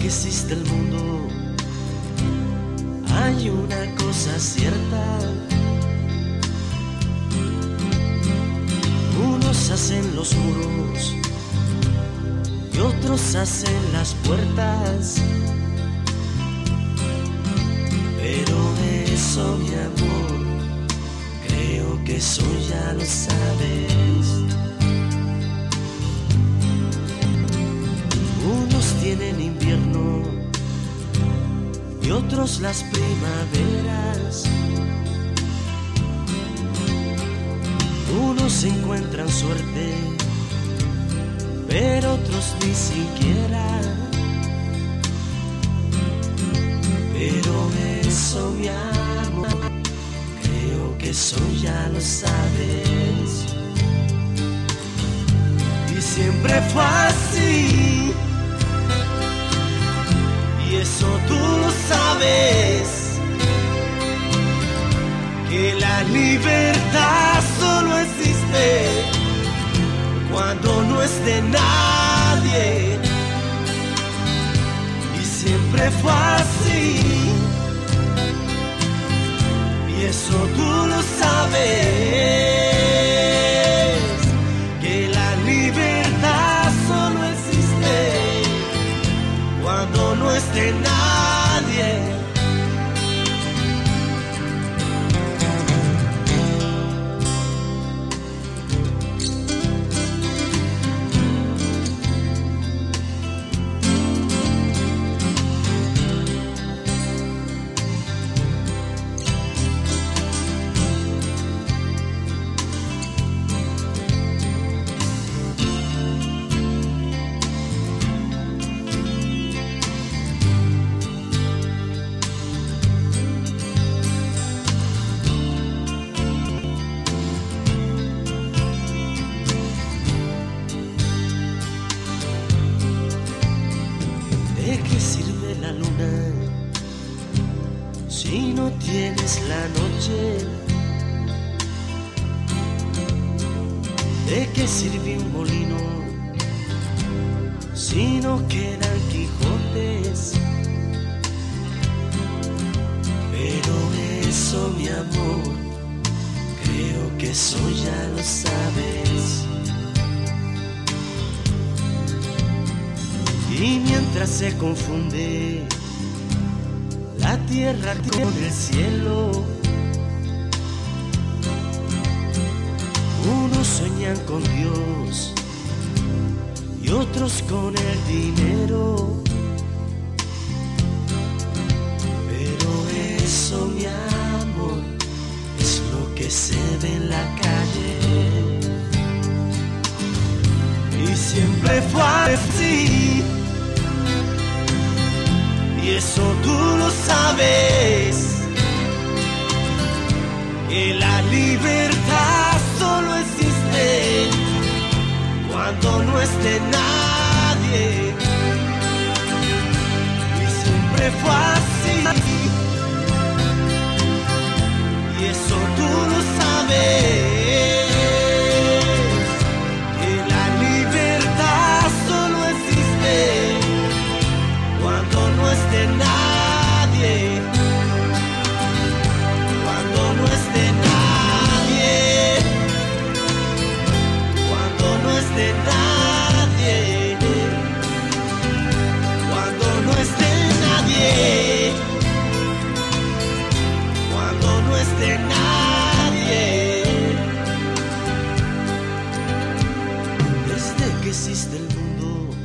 que existe el mundo, hay una cosa cierta. Unos hacen los muros y otros hacen las puertas. Pero eso, mi amor, creo que eso ya lo sabes. Unos tienen invierno y otros las primaveras. Unos encuentran suerte, pero otros ni siquiera. Pero eso, mi amor, creo que eso ya lo sabes. Y siempre fue así, y eso tú lo sabes. Que la libertad solo existe cuando no es de nadie. Y siempre fue así, y eso tú lo sabes. Que la libertad solo existe cuando no es de nadie. ¿De qué sirve la luna si no tienes la noche? ¿De qué sirve un molino si no quedan Quijotes? Pero eso, mi amor, creo que eso ya lo sabes. Y mientras se confunde la tierra con el cielo, unos sueñan con Dios y otros con el dinero. Pero eso, mi amor, es lo que se ve en la calle. Y siempre fue así, y eso tú lo sabes. Que la libertad solo existe cuando no es de nadie. Y siempre fue así, y eso tú lo sabes. Que la libertad solo existe cuando no es de nadie. Cuando no es de nadie. Cuando no es de nadie. Cuando no es de nadie. Cuando no es de nadie. Desde que existe el mundo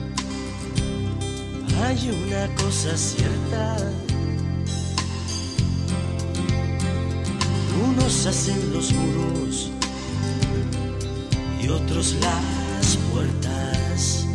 hay una cosa cierta. Unos hacen los muros y otros las puertas.